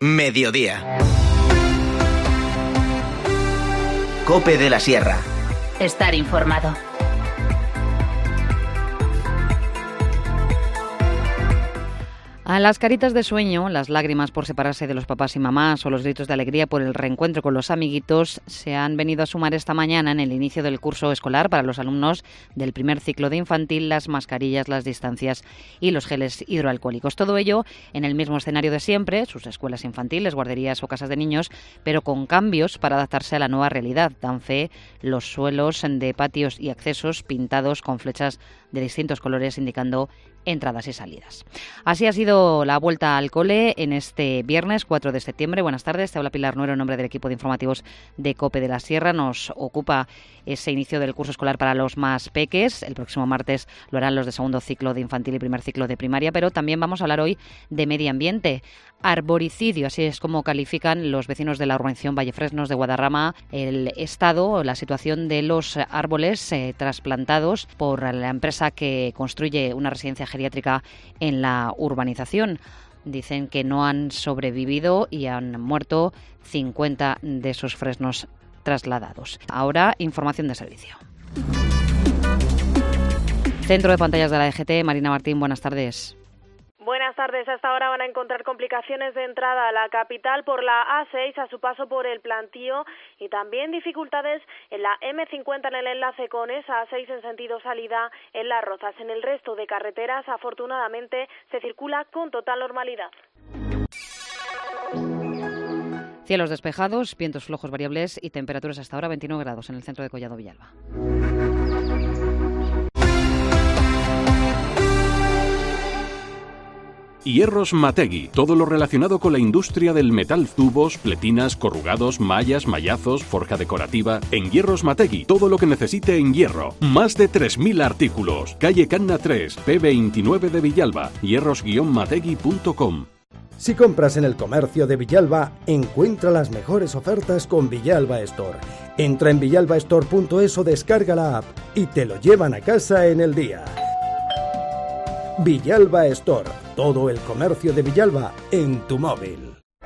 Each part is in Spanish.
Mediodía. COPE de la Sierra. Estar informado. A las caritas de sueño, las lágrimas por separarse de los papás y mamás o los gritos de alegría por el reencuentro con los amiguitos se han venido a sumar esta mañana en el inicio del curso escolar para los alumnos del primer ciclo de infantil, las mascarillas, las distancias y los geles hidroalcohólicos. Todo ello en el mismo escenario de siempre, sus escuelas infantiles, guarderías o casas de niños, pero con cambios para adaptarse a la nueva realidad. Dan fe los suelos de patios y accesos pintados con flechas de distintos colores indicando entradas y salidas. Así ha sido la vuelta al cole en este viernes 4 de septiembre. Buenas tardes, te habla Pilar Nuero en nombre del equipo de informativos de COPE de la Sierra. Nos ocupa ese inicio del curso escolar para los más peques. El próximo martes lo harán los de segundo ciclo de infantil y primer ciclo de primaria, pero también vamos a hablar hoy de medio ambiente. Arboricidio, así es como califican los vecinos de la urbanización Vallefresnos de Guadarrama el estado, la situación de los árboles trasplantados por la empresa que construye una residencia geriátrica en la urbanización. Dicen que no han sobrevivido y han muerto 50 de esos fresnos trasladados. Ahora, información de servicio. Centro de pantallas de la DGT, Marina Martín, buenas tardes. Buenas tardes. Hasta ahora van a encontrar complicaciones de entrada a la capital por la A6 a su paso por el Plantío y también dificultades en la M50 en el enlace con esa A6 en sentido salida en Las Rozas. En el resto de carreteras, afortunadamente, se circula con total normalidad. Cielos despejados, vientos flojos variables y temperaturas hasta ahora 29 grados en el centro de Collado Villalba. Hierros Mategui, todo lo relacionado con la industria del metal, tubos, pletinas, corrugados, mallas, mallazos, forja decorativa. En Hierros Mategui, todo lo que necesite en hierro. Más de 3.000 artículos. Calle Canna 3, P29 de Villalba. hierros-mategui.com. Si compras en el comercio de Villalba, encuentra las mejores ofertas con Villalba Store. Entra en villalbastore.es o descarga la app y te lo llevan a casa en el día. Villalba Store, todo el comercio de Villalba en tu móvil.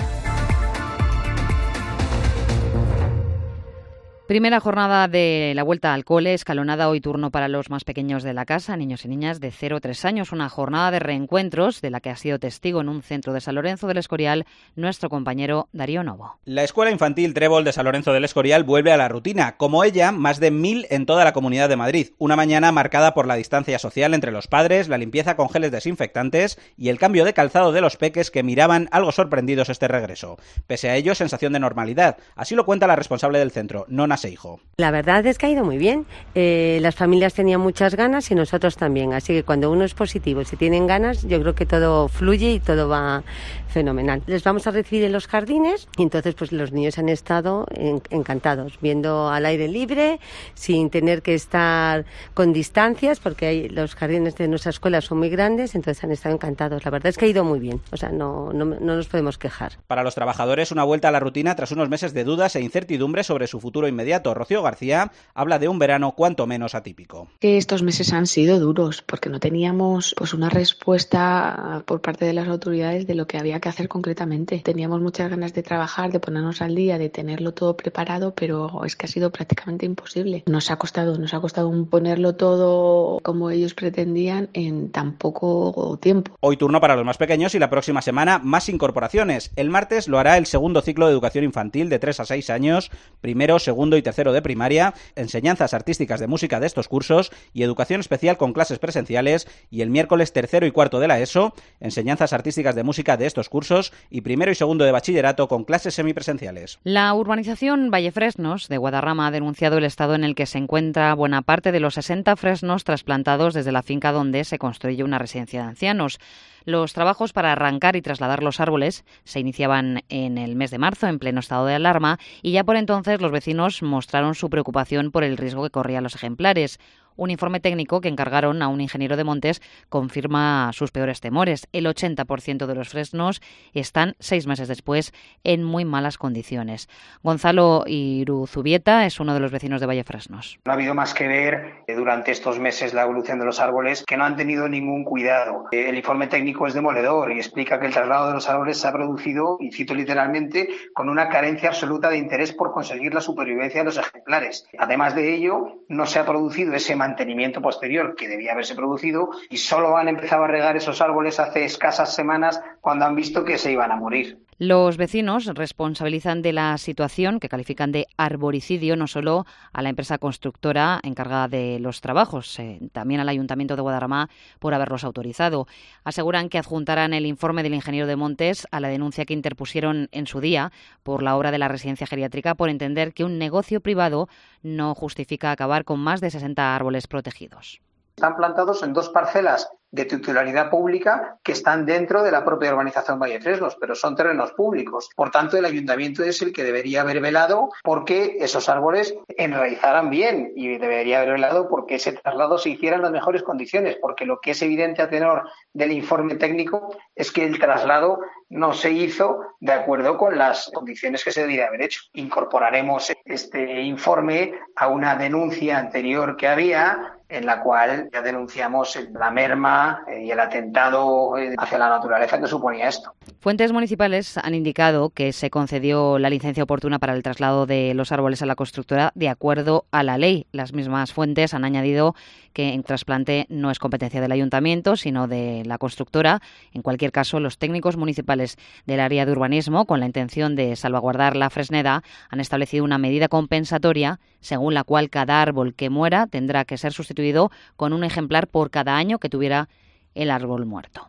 Primera jornada de la vuelta al cole, escalonada hoy turno para los más pequeños de la casa, niños y niñas de 0 a 3 años. Una jornada de reencuentros de la que ha sido testigo en un centro de San Lorenzo del Escorial nuestro compañero Darío Novo. La escuela infantil Trébol de San Lorenzo del Escorial vuelve a la rutina. Como ella, más de 1.000 en toda la Comunidad de Madrid. Una mañana marcada por la distancia social entre los padres, la limpieza con geles desinfectantes y el cambio de calzado de los peques que miraban algo sorprendidos este regreso. Pese a ello, sensación de normalidad. Así lo cuenta la responsable del centro, Nona Seijo. La verdad es que ha ido muy bien. Las familias tenían muchas ganas y nosotros también. Así que cuando uno es positivo y se tienen ganas, yo creo que todo fluye y todo va fenomenal. Les vamos a recibir en los jardines y entonces pues los niños han estado encantados, viendo al aire libre, sin tener que estar con distancias, porque los jardines de nuestra escuela son muy grandes, entonces han estado encantados. La verdad es que ha ido muy bien. O sea, no nos podemos quejar. Para los trabajadores, una vuelta a la rutina tras unos meses de dudas e incertidumbre sobre su futuro inmediato. Rocío García habla de un verano cuanto menos atípico. Que estos meses han sido duros porque no teníamos pues una respuesta por parte de las autoridades de lo que había que hacer concretamente. Teníamos muchas ganas de trabajar, de ponernos al día, de tenerlo todo preparado, pero es que ha sido prácticamente imposible. Nos ha costado ponerlo todo como ellos pretendían en tan poco tiempo. Hoy turno para los más pequeños y la próxima semana más incorporaciones. El martes lo hará el segundo ciclo de educación infantil de 3 a 6 años, primero, segundo y tercero de primaria, enseñanzas artísticas de música de estos cursos y educación especial con clases presenciales, y el miércoles tercero y cuarto de la ESO, enseñanzas artísticas de música de estos cursos y primero y segundo de bachillerato con clases semipresenciales. La urbanización Vallefresnos de Guadarrama ha denunciado el estado en el que se encuentra buena parte de los 60 fresnos trasplantados desde la finca donde se construye una residencia de ancianos. Los trabajos para arrancar y trasladar los árboles se iniciaban en el mes de marzo, en pleno estado de alarma, y ya por entonces los vecinos mostraron su preocupación por el riesgo que corrían los ejemplares. Un informe técnico que encargaron a un ingeniero de montes confirma sus peores temores. El 80% de los fresnos están 6 meses después en muy malas condiciones. Gonzalo Iruzubieta es uno de los vecinos de Vallefresnos. No ha habido más que ver durante estos meses la evolución de los árboles, que no han tenido ningún cuidado. El informe técnico es demoledor y explica que el traslado de los árboles se ha producido, y cito literalmente, con una carencia absoluta de interés por conseguir la supervivencia de los ejemplares. Además de ello, no se ha producido ese mantenimiento posterior que debía haberse producido y solo han empezado a regar esos árboles hace escasas semanas cuando han visto que se iban a morir. Los vecinos responsabilizan de la situación, que califican de arboricidio, no solo a la empresa constructora encargada de los trabajos, también al Ayuntamiento de Guadarrama por haberlos autorizado. Aseguran que adjuntarán el informe del ingeniero de montes a la denuncia que interpusieron en su día por la obra de la residencia geriátrica por entender que un negocio privado no justifica acabar con más de 60 árboles protegidos. Están plantados en 2 parcelas de titularidad pública que están dentro de la propia urbanización Vallefresnos, pero son terrenos públicos. Por tanto, el ayuntamiento es el que debería haber velado porque esos árboles enraizaran bien y debería haber velado porque ese traslado se hiciera en las mejores condiciones, porque lo que es evidente a tenor del informe técnico es que el traslado no se hizo de acuerdo con las condiciones que se debería haber hecho. Incorporaremos este informe a una denuncia anterior que había, en la cual ya denunciamos la merma y el atentado hacia la naturaleza que suponía esto. Fuentes municipales han indicado que se concedió la licencia oportuna para el traslado de los árboles a la constructora de acuerdo a la ley. Las mismas fuentes han añadido que el trasplante no es competencia del ayuntamiento, sino de la constructora. En cualquier caso, los técnicos municipales del área de urbanismo, con la intención de salvaguardar la fresneda, han establecido una medida compensatoria según la cual cada árbol que muera tendrá que ser sustituido con un ejemplar por cada año que tuviera el árbol muerto.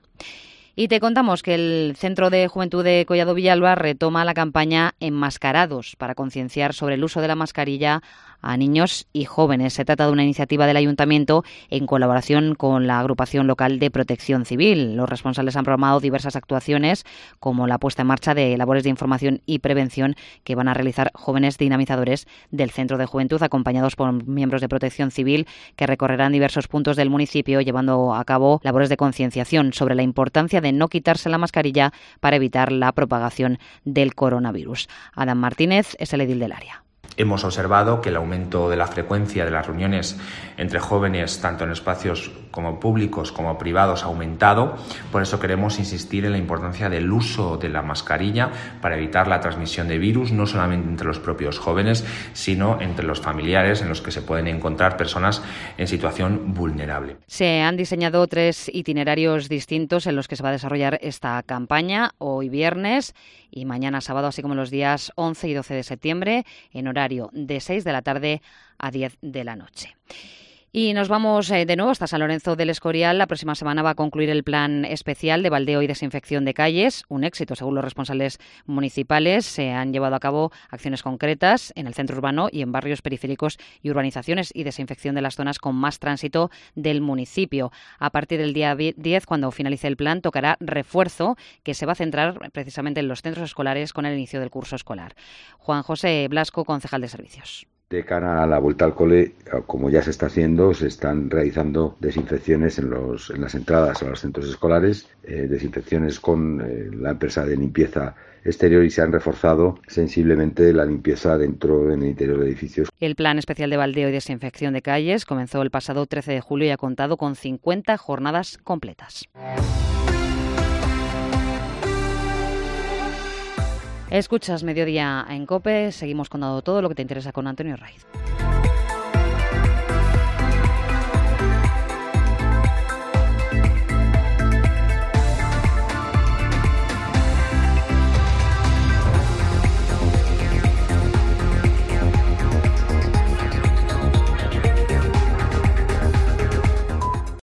Y te contamos que el Centro de Juventud de Collado Villalba retoma la campaña Enmascarados para concienciar sobre el uso de la mascarilla a niños y jóvenes. Se trata de una iniciativa del Ayuntamiento en colaboración con la Agrupación Local de Protección Civil. Los responsables han programado diversas actuaciones, como la puesta en marcha de labores de información y prevención que van a realizar jóvenes dinamizadores del Centro de Juventud, acompañados por miembros de Protección Civil, que recorrerán diversos puntos del municipio, llevando a cabo labores de concienciación sobre la importancia de no quitarse la mascarilla para evitar la propagación del coronavirus. Adam Martínez es el edil del área. Hemos observado que el aumento de la frecuencia de las reuniones entre jóvenes, tanto en espacios como públicos como privados, ha aumentado. Por eso queremos insistir en la importancia del uso de la mascarilla para evitar la transmisión de virus, no solamente entre los propios jóvenes, sino entre los familiares, en los que se pueden encontrar personas en situación vulnerable. Se han diseñado 3 itinerarios distintos en los que se va a desarrollar esta campaña, hoy viernes y mañana sábado, así como los días 11 y 12 de septiembre, en horario de 6 de la tarde a 10 de la noche. Y nos vamos de nuevo hasta San Lorenzo del Escorial. La próxima semana va a concluir el plan especial de baldeo y desinfección de calles. Un éxito, según los responsables municipales. Se han llevado a cabo acciones concretas en el centro urbano y en barrios periféricos y urbanizaciones, y desinfección de las zonas con más tránsito del municipio. A partir del día 10, cuando finalice el plan, tocará refuerzo, que se va a centrar precisamente en los centros escolares con el inicio del curso escolar. Juan José Blasco, concejal de servicios. De cara a la vuelta al cole, como ya se está haciendo, se están realizando desinfecciones en las entradas a los centros escolares, desinfecciones con la empresa de limpieza exterior, y se han reforzado sensiblemente la limpieza dentro en el interior de edificios. El plan especial de baldeo y desinfección de calles comenzó el pasado 13 de julio y ha contado con 50 jornadas completas. Escuchas Mediodía en COPE. Seguimos contando todo lo que te interesa con Antonio Raiz.